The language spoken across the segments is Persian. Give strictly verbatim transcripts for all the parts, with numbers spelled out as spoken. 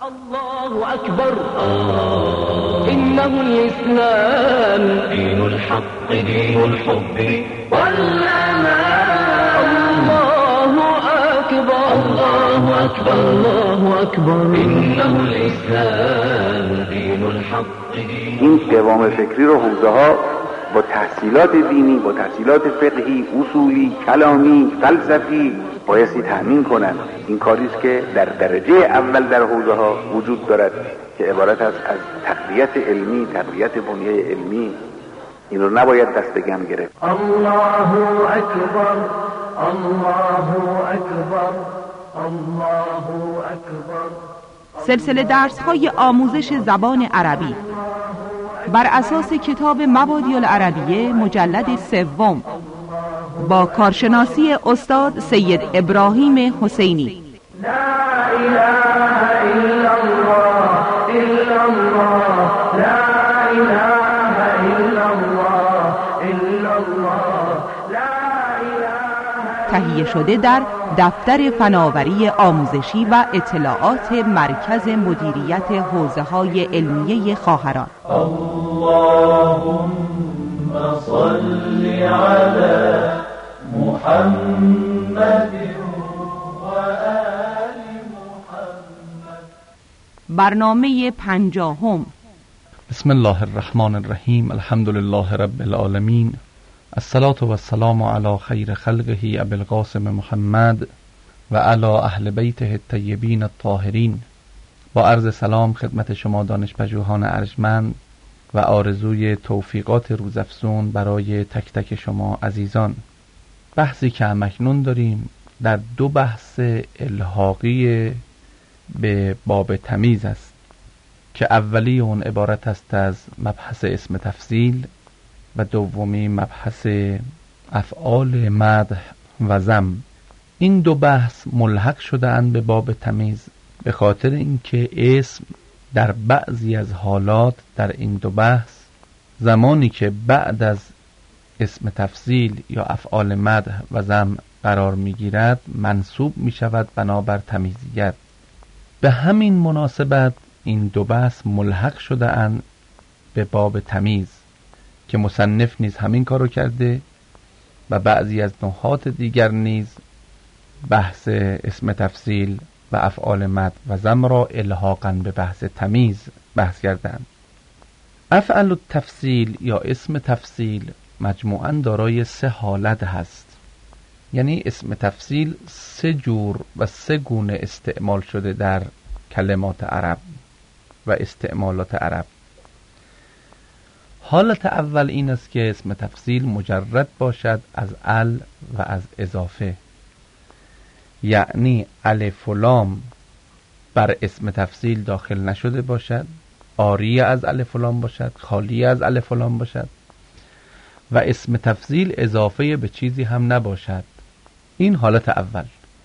الله أكبر إنه الإسلام دين الحق دين الحب والأمان الله أكبر الله أكبر الله أكبر إنه الإسلام دين الحق دين. این قوام فکری رو حوزه ها با تحصیلات دینی، با تحصیلات فقهی، اصولی، کلامی، فلسفی بایستی تأمین کنند. این کاری است که در درجه اول در حوزه ها وجود دارد که عبارت است از تقویت علمی، تقویت بنیه علمی. این رو نباید دست کم گرفت. الله اکبر الله اکبر الله اکبر. سلسله درس‌های آموزش زبان عربی بر اساس کتاب مبادی العربیه مجلد سوم با کارشناسی استاد سید ابراهیم حسینی. لا اله الا الله الا الله لا اله الا الله الا الله لا اله. تهیه شده در دفتر فناوری آموزشی و اطلاعات مرکز مدیریت حوزه‌های علمیه خواهران. اللهم صل علی محمد و آل محمد. برنامه پنجاهم. بسم الله الرحمن الرحیم. الحمد لله رب العالمین. الصلاة و السلام علی خیر خلقه ابی القاسم محمد و علی اهل بیته الطیبین الطاهرین. با عرض سلام خدمت شما دانشپژوهان ارجمند و آرزوی توفیقات روزافزون برای تک تک شما عزیزان. بحثی که همکنون داریم در دو بحث الحاقی به باب تمیز است که اولی اون عبارت است از مبحث اسم تفضیل و دومی مبحث افعال مدح و ذم. این دو بحث ملحق شده اند به باب تمیز به خاطر اینکه اسم در بعضی از حالات در این دو بحث زمانی که بعد از اسم تفضیل یا افعال مدح و ذم قرار میگیرد منصوب می شود بنابر تمیزیت. به همین مناسبت این دو بحث ملحق شده اند به باب تمیز که مصنف نیز همین کارو کرده و بعضی از نحات دیگر نیز بحث اسم تفضیل و افعال مدح و ذم را الحاقاً به بحث تمیز بحث کردند. افعال التفضیل یا اسم تفضیل مجموعاً دارای سه حالت هست، یعنی اسم تفضیل سه جور و سه گونه استعمال شده در کلمات عرب و استعمالات عرب. حالت اول این است که اسم تفضیل مجرد باشد از ال و از اضافه، یعنی الف و لام بر اسم تفضیل داخل نشده باشد، عاریه از الف و لام باشد، خالی از الف و لام باشد و اسم تفضیل اضافه به چیزی هم نباشد. این حالت اول.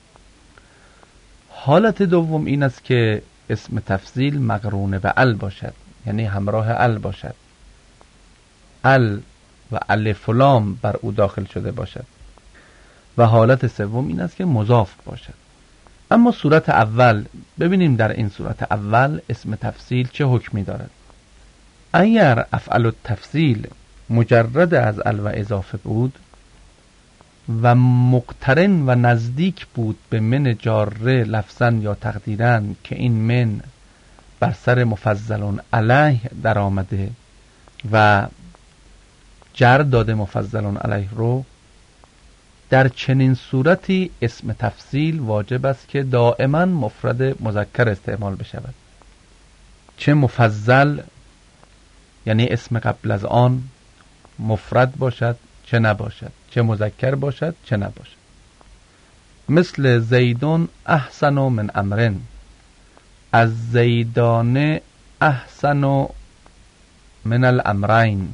حالت دوم این است که اسم تفضیل مقرون به ال باشد، یعنی همراه ال باشد، ال و الف و لام بر او داخل شده باشد. و حالت سوم این است که مضاف باشد. اما صورت اول، ببینیم در این صورت اول اسم تفضیل چه حکمی دارد. اگر افعال التفضیل مجرد از ال و اضافه بود و مقترن و نزدیک بود به من جاره لفظاً یا تقدیراً که این من بر سر مفضلون علیه در آمده و جر داده مفضلون علیه رو، در چنین صورتی اسم تفضیل واجب است که دائما مفرد مذکر استعمال بشود، چه مفضل یعنی اسم قبل از آن مفرد باشد چه نباشد، چه مذکر باشد چه نباشد. مثل زیدون احسن من امرن، از زیدان احسن من الامرین،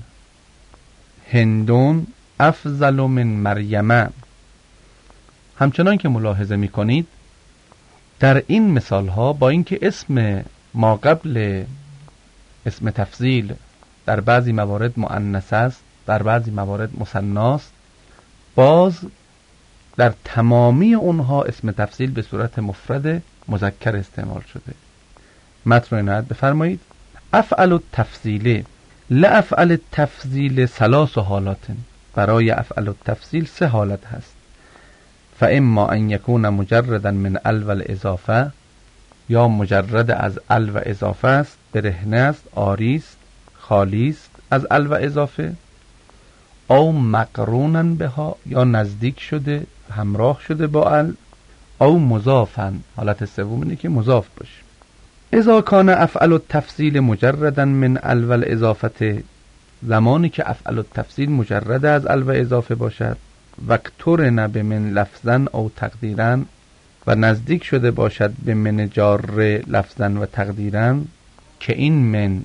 هندون افضل من مریم. همچنان که ملاحظه می کنید در این مثال ها با اینکه اسم ما قبل اسم تفضیل در بعضی موارد مؤنث است، در بعضی موارد مثنی است، باز در تمامی اونها اسم تفضیل به صورت مفرد مذکر استعمال شده. متن رو عنایت بفرمایید. افعل التفضیل، لافعل التفضیل ثلاث حالات، برای افعل التفضیل سه حالت هست. فاما ان یکون مجردا من ال و الاضافه، یا مجرد از ال و اضافه است، برهنه است، عاری است، خالی است از ال و اضافه. او مقرونا بها، یا نزدیک شده همراه شده با ال. او مضافا، حالت سوم اینه که مضاف باشه. اذا کان افعل التفضیل مجردا من ال و الاضافه، زمانی که افعل التفضیل مجرد از ال و اضافه باشد، وقترن بمن لفظا او تقدیرا، و نزدیک شده باشد به من جار لفظا و تقدیرا، که این من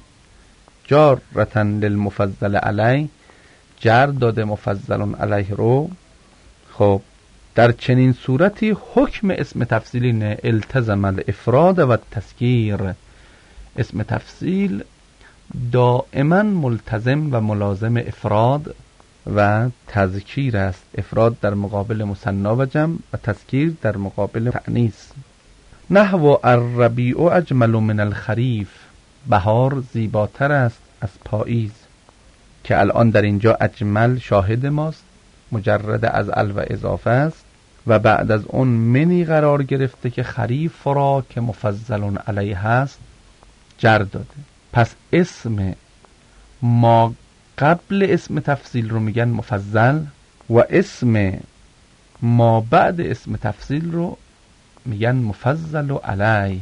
جارتن للمفضل علی، جر داده مفضل علیه رو. خب در چنین صورتی حکم اسم تفضیلی نه، التزم الافراد و التذکیر. اسم تفضیل دائما ملتزم و ملازم افراد و تذکیر است. افراد در مقابل مثنی و جمع و تذکیر در مقابل تأنیث. نحو الربیع اجمل من الخریف، بهار زیباتر است از پاییز، که الان در اینجا اجمل شاهد ماست، مجرد از ال و اضافه است و بعد از اون منی قرار گرفته که خریف را که مفضل علیه هست جر داده. پس اسم ما قبل اسم تفضیل رو میگن مفضل و اسم ما بعد اسم تفضیل رو میگن مفضل علیه.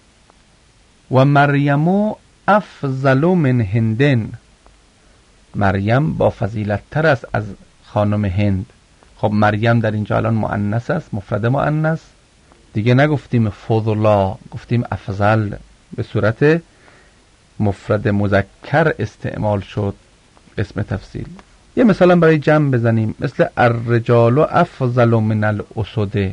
و مریم افضل من هندن، مریم با فضیلت تر است از خانم هند. خب مریم در اینجا الان مؤنث است، مفرد مؤنث دیگه، نگفتیم فضلا، گفتیم افضل، به صورت مفرد مذکر استعمال شد اسم تفضیل. یه مثلا برای جمع بزنیم، مثل الرجال افضل من الاسد،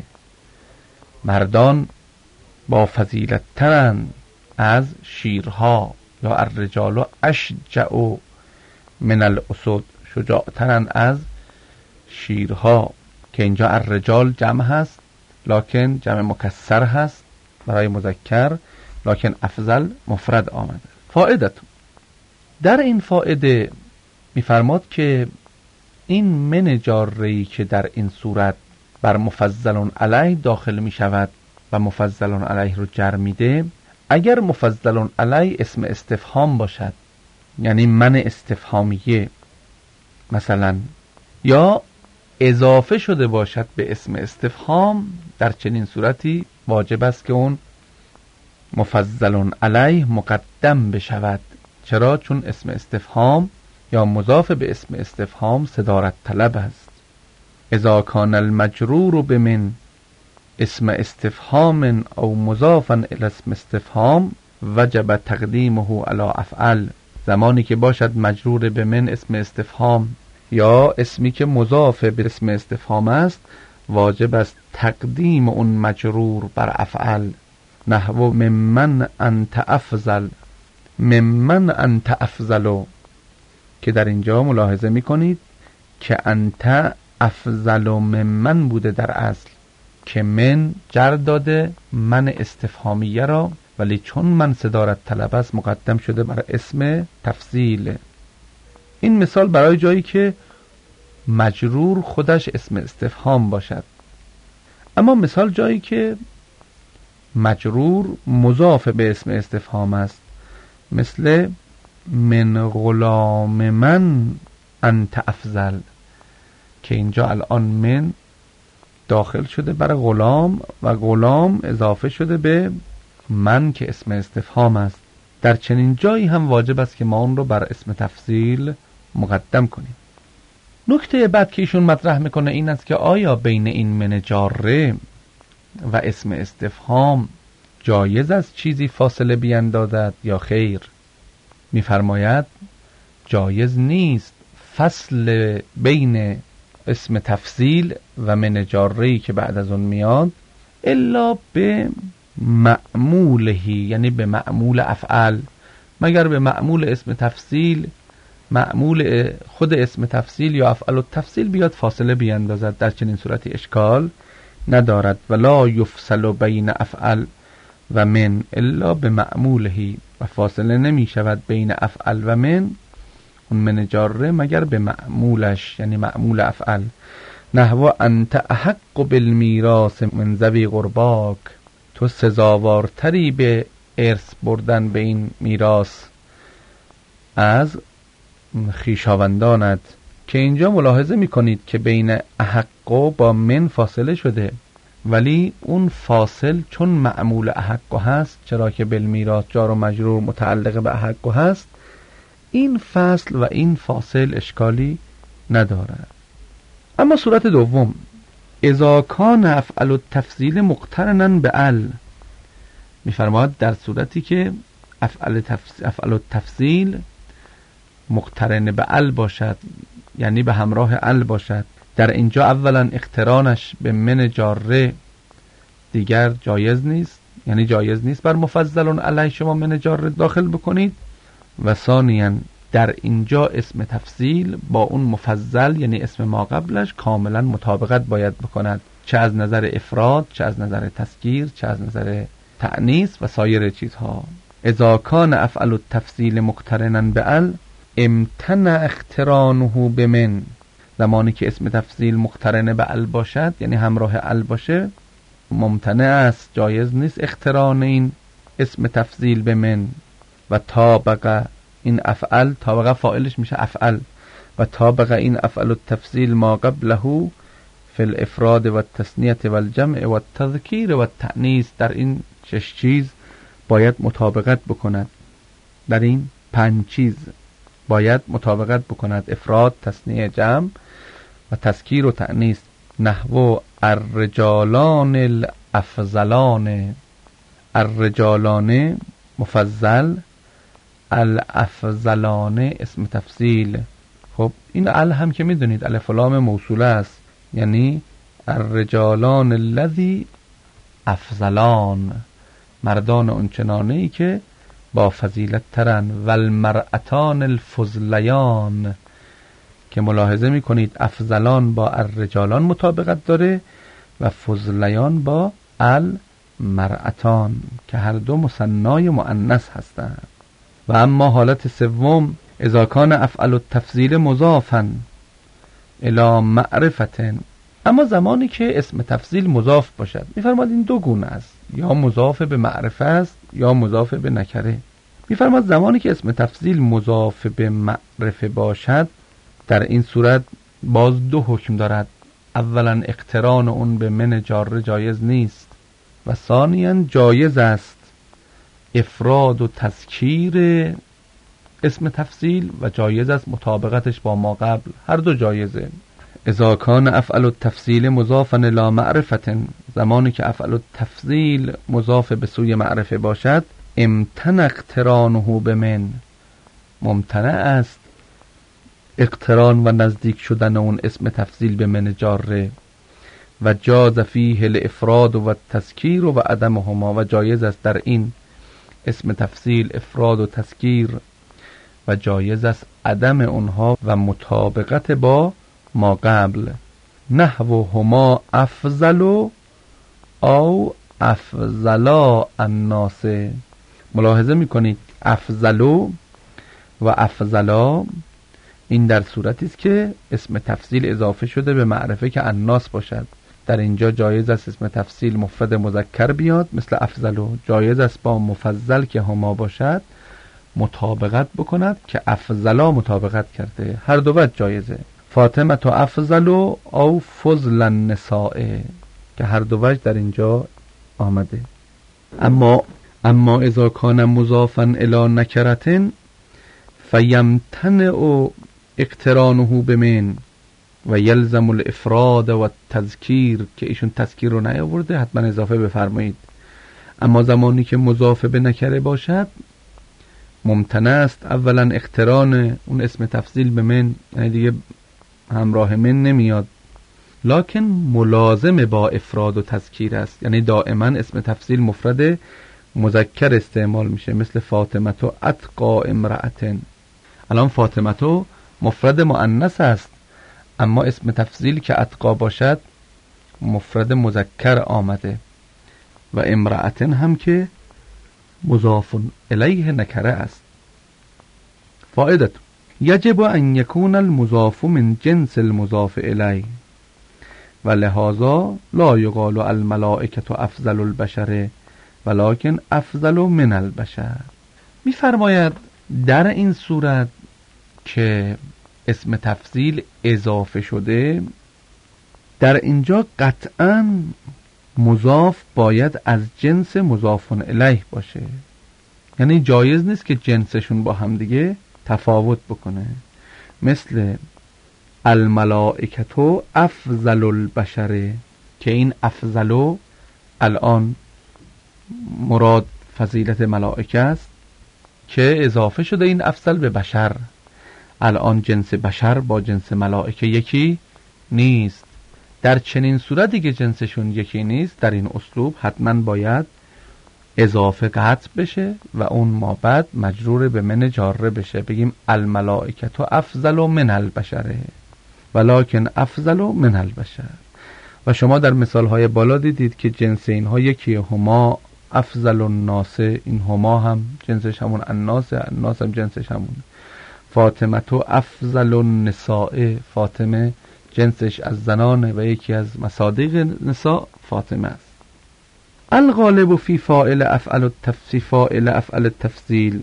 مردان با فضیلت ترند از شیرها. یا الرجال اشجع من الاسد، شجاع ترند از شیرها، که اینجا الرجال جمع هست لکن جمع مکسر هست برای مذکر، لکن افضل مفرد آمده. فائدتون در این فائده میفرماد که این من جاری که در این صورت بر مفضل علیه داخل می شود و مفضل علیه رو جر میده، اگر مفضل علیه اسم استفهام باشد، یعنی من استفهامیه مثلا، یا اضافه شده باشد به اسم استفهام، در چنین صورتی واجب است که اون مفضل علیه مقدم بشود. چرا؟ چون اسم استفهام یا مضاف به اسم استفهام صدارت طلب است. اذا کان المجرور بمن اسم استفهام او مضافا الی اسم استفهام وجب تقدیمه علی افعل، زمانی که باشد مجرور به من اسم استفهام یا اسمی که مضاف به اسم استفهام است، واجب است تقدیم اون مجرور بر افعل. نحو ممن انت افضل، ممن انت افضل، که در اینجا ملاحظه میکنید که انت افضل ممن بوده در اصل، که من جر داده من استفهامیه را، ولی چون من صدارت طلب است مقدم شده بر اسم تفضیل. این مثال برای جایی که مجرور خودش اسم استفهام باشد. اما مثال جایی که مجرور مضاف به اسم استفهام است، مثل من غلام من انت افضل، که اینجا الان من داخل شده بر غلام و غلام اضافه شده به من که اسم استفهام است. در چنین جایی هم واجب است که ما اون رو بر اسم تفضیل مقدم کنیم. نکته بعد که ایشون مطرح میکنه این است که آیا بین این من جاره و اسم استفهام جایز است چیزی فاصله بیندازد یا خیر؟ میفرماید جایز نیست فصل بین اسم تفضیل و من جاره‌ای که بعد از اون میاد الا به معمولهی، یعنی به معمول افعل، مگر به معمول اسم تفضیل، معمول خود اسم تفضیل یا افعل التفضیل بیاد فاصله بیندازد. در چنین صورتی اشکال ندارد. ولا یفصل بین افعل و من الا به معمولهی، و فاصله نمی شود بین افعل و من، اون من جاره، مگر به معمولش، یعنی معمول افعل. نحو انت احق بالمیراث من ذوی قرباک، تو سزاوارتری به ارث بردن به این میراث از خویشاوندانت. که اینجا ملاحظه میکنید که بین احق با من فاصله شده، ولی اون فاصل چون معمول احق هست، چرا که بالمیراث جار و مجرور متعلق به احق هست، این فصل و این فاصل اشکالی ندارد. اما صورت دوم، اذا کان افعل التفضیل مقترنا به ال، میفرماد در صورتی که افعل افعل التفضیل مقترن به ال باشد، یعنی به همراه ال باشد. در اینجا اولا اقترانش به من جاره دیگر جایز نیست، یعنی جایز نیست بر مفضل علیه شما من جاره داخل بکنید. و ثانیاً در اینجا اسم تفضیل با اون مفضل، یعنی اسم ما قبلش، کاملا مطابقت باید بکند، چه از نظر افراد، چه از نظر تذکیر، چه از نظر تأنیث و سایر چیزها. اذا کان افعل التفضیل مقترنا به ال امتنع اقترانه به من، زمانی که اسم تفضیل مقترن به ال باشد، یعنی همراه ال باشه، ممتنع است، جایز نیست اقتران این اسم تفضیل به من. و طابق این افعل، طابق فاعلش میشه افعل، و طابق این افعل التفضیل ما قبله فی الافراد و التثنیه و الجمع و التذکیر و التأنیث، در این شش چیز باید مطابقت بکند، در این پنج چیز باید مطابقت بکند، افراد، تثنیه، جمع و تذکیر و تأنیث. نحو الرجالان الافضلان، الرجالان مفضل، الافضلان اسم تفضیل. خب این ال هم که میدونید الف و لام موصوله است، یعنی الرجالان الذی افضلان، مردان اونچنانه‌ای که با فضیلت ترن، و المرأتان الفضلیان، که ملاحظه میکنید افضلان با الرجالان مطابقت داره و فضلیان با المرأتان که هر دو مثنای مؤنث هستند. و اما حالت سوم، اذا کان افعل التفضیل مضافا الی معرفت، اما زمانی که اسم تفضیل مضاف باشد، میفرماد این دو گونه است، یا مضاف به معرفه است یا مضاف به نکره. میفرماد زمانی که اسم تفضیل مضاف به معرفه باشد، در این صورت باز دو حکم دارد. اولا اقتران اون به من جاره جایز نیست، و ثانیاً جایز است افراد و تذکیر اسم تفضیل و جایز است مطابقتش با ما قبل، هر دو جایزه. اذا کان افعل التفضیل مضافا الی معرفت، زمانی که افعل التفضیل مضاف به سوی معرفه باشد، امتنع اقترانه به من، ممتنع است اقتران و نزدیک شدن اون اسم تفضیل به من جاره، و جاز فیه الافراد و التذکیر و عدمهما، و جایز است در این اسم تفضیل افراد و تذکیر و جایز است عدم اونها و مطابقت با ما قبل. نحو هما افضل او افضلا الناس، ملاحظه میکنید افضلو و افضلا این در صورتی است که اسم تفضیل اضافه شده به معرفه که الناس باشد. در اینجا جایز است اسم تفضیل مفرد مذکر بیاد مثل افضلو، جایز است با مفضل که هما باشد مطابقت بکند که افضلا مطابقت کرده، هر دو وجه جایزه. فاطمه تو افضلو او فضل النساء، که هر دو وجه در اینجا آمده. اما اما اذا کان مضافا الی نکرة فیمتنع اقترانه بمن و یلزم الافراد و التذکیر، که ایشون تذکیر رو نیاورده، حتما اضافه بفرمایید. اما زمانی که مضاف به نکره باشد ممتنع است اولا اقتران اون اسم تفضیل به من، یعنی دیگه همراه من نمیاد، لکن ملازم با افراد و تذکیر است، یعنی دائما اسم تفضیل مفرد مذکر استعمال میشه، مثل فاطمه اتقا امرأة. الان فاطمه مفرد مؤنث است، اما اسم تفضیل که اتقا باشد مفرد مذکر آمده و امرأتن هم که مضاف الیه نکره است. فائدت یجب ان یکون المضاف من جنس المضاف الیه و لهذا لا یقال الملائکة افضل البشر ولکن افضل من البشر. می‌فرماید در این صورت که اسم تفضیل اضافه شده، در اینجا قطعاً مضاف باید از جنس مضاف الیه باشه، یعنی جایز نیست که جنسشون با هم دیگه تفاوت بکنه. مثل الملائکة افضل البشر که این افضلو الان مراد فضیلت ملائکه است که اضافه شده این افضل به بشر. الان جنس بشر با جنس ملائکه یکی نیست. در چنین صورتی که جنسشون یکی نیست، در این اسلوب حتما باید اضافه قطع بشه و اون ما بعد مجرور به من جاره بشه، بگیم الملائکة افضل من البشر ولکن افضل من البشر. و شما در مثالهای بالا دیدید که جنس اینها یکیه، هما افضل الناس، این هما هم جنسش همون الناس، الناس هم جنسش همون. فاطمه تو افضل النساء، فاطمه جنسش از زنانه و یکی از مصادیق نساء فاطمه است. الغالب فی فاعل افعل التفضیل فاعل افعل التفضیل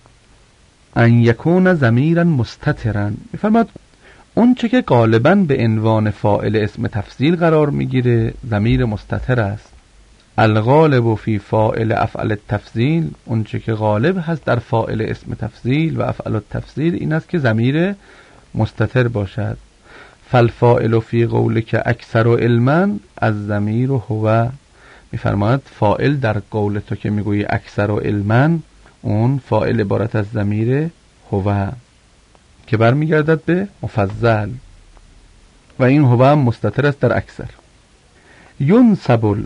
ان یکون ضمیرا مستترا. میفرماد اون چه که غالباً به عنوان فاعل اسم تفضیل قرار میگیره ضمیر مستتر است. الغالب فی فاعل افعل التفضیل، اون چه که غالب هست در فاعل اسم تفضیل و افعل التفضیل این است که ضمیر مستتر باشد. فالفاعل فی قولک اکثر علما از ضمیر هو. میفرماید فاعل در قول تو که میگویی اکثر علما، اون فاعل عبارت از ضمیر هو که برمیگردد به مفضل و این هو هم مستتر است در اکثر. ینسب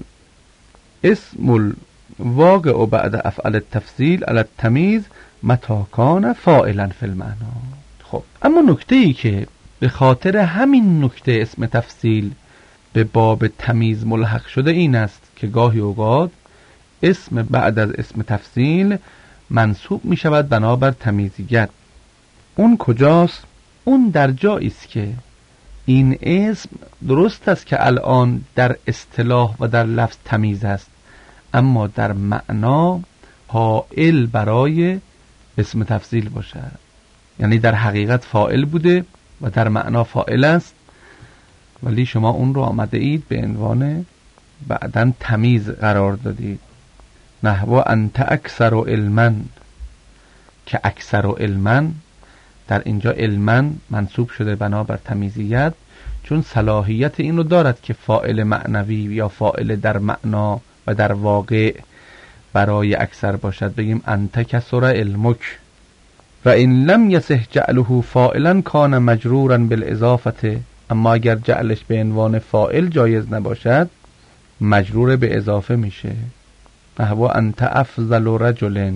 اسم الواقع بعد افعل التفضیل علی التمیز متی کان فاعلا فی المعنی. خب اما نکته ای که به خاطر همین نکته اسم تفضیل به باب تمیز ملحق شده این است که گاهی اوقات اسم بعد از اسم تفضیل منصوب می شود بنابر تمیزیت. اون کجاست؟ اون در جایی است که این اسم درست است که الان در اصطلاح و در لفظ تمیز است، اما در معنا فاعل برای اسم تفضیل باشد، یعنی در حقیقت فاعل بوده و در معنا فاعل است، ولی شما اون رو آمده اید به عنوان بعداً تمیز قرار دادید. نحو انت اکثر علما، که اکثر علما در اینجا علما منصوب شده بنابر تمیزیت، چون صلاحیت این رو دارد که فاعل معنوی یا فاعل در معنا و در واقع برای اکثر باشد. بگیم انت کثر علمک و ان لم یصح جعله فاعلا کان مجرورا بالاضافه، اما اگر جعلش به عنوان فاعل جایز نباشد مجرور به اضافه میشه. نحو انت افضل رجل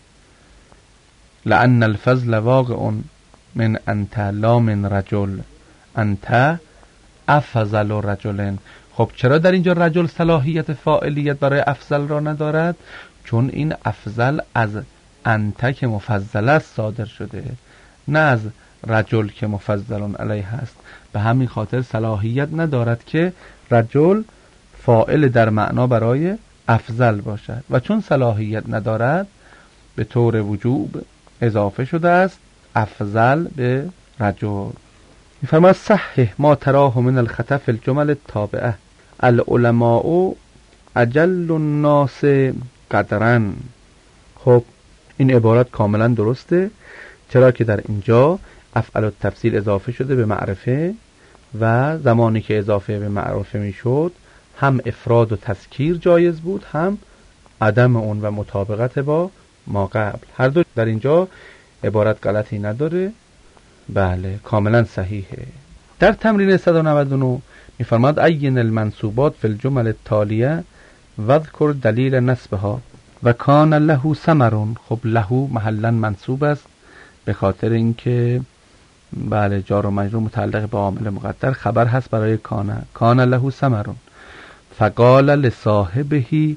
لأن الفضل واقع من انت لا من رجل، انت افضل رجل. خب چرا در اینجا رجل صلاحیت فاعلیت برای افضل را ندارد؟ چون این افضل از انت که مفضل است صادر شده، نه از رجل که مفضل علیه است. به همین خاطر صلاحیت ندارد که رجل فاعل در معنا برای افضل باشد و چون صلاحیت ندارد به طور وجوب اضافه شده است افضل به رجل. می‌فرماید صحح ما تراه من الخطا فی الجمل التابعه العلماء اجل الناس قدرا. خب این عبارت کاملا درسته، چرا که در اینجا افعل التفضیل اضافه شده به معرفه و زمانی که اضافه به معرفه میشد هم افراد و تذکیر جایز بود، هم عدم اون و مطابقت با ما قبل. هر دو در اینجا عبارت غلطی نداره، بله کاملا صحیحه. در تمرین صد و نود و نه میفرماد عین المنصوبات فی الجمل التالیه واذکر دلیل نصبها و کان له ثمر. خب له محلا منصوب است به خاطر اینکه بله جار و مجرور متعلق به عامل مقدر خبر هست برای کان. کان له ثمر فقال لصاحبه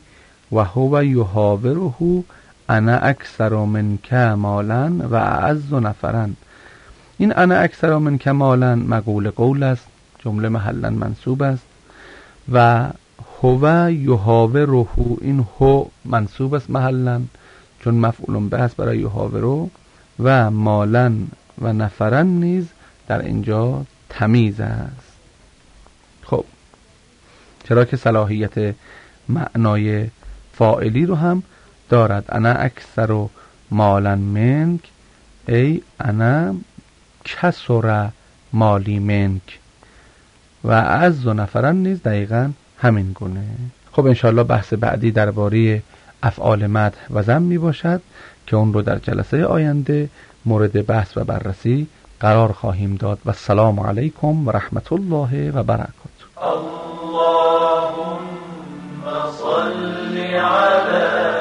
و هو یحاوره انا اکثر منک مالا و اعز نفرا. این انا اکثر منک مالا مقول قول است، جمله محلا منصوب است. و هو یحاوره، این هو منصوب است محلا چون مفعول به است برای یحاوره، و مالا و نفرا نیز در اینجا تمیز است. خب چرا که صلاحیت معنای فاعلی رو هم دارد. انا اکثر مالا منک، ای انا کسر مالی منک، و از و نفرن نیز دقیقا همین گونه. خب انشاءالله بحث بعدی درباره افعال مدح و ذم می باشد که اون رو در جلسه آینده مورد بحث و بررسی قرار خواهیم داد. و السلام علیکم و رحمت الله و برکاته. اللهم صل علی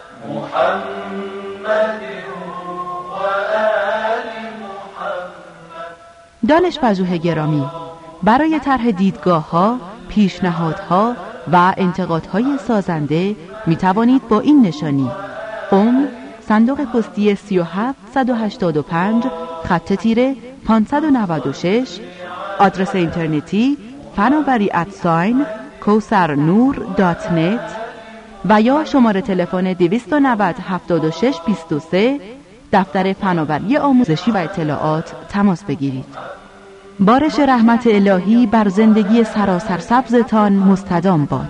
محمد و آل محمد. دانش پژوه گرامی، برای طرح دیدگاه‌ها، پیشنهادها و انتقادهای سازنده می توانید با این نشانی: قم، صندوق پستی سی و هفت صد و هشتاد و پنج، خط تیره پانصد و نود و شش، آدرس اینترنتی فناوری ادساین کوثر نور دات نت و یا شماره تلفن دویست و نود هفتاد و شش بیست و سه، دفتر فناوری آموزشی و اطلاعات تماس بگیرید. بارش رحمت الهی بر زندگی سراسر سبزتان مستدام باد.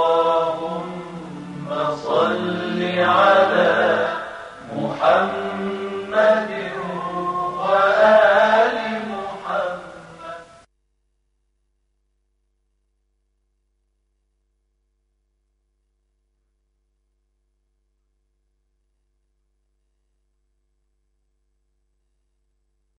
اللهم صل علی محمد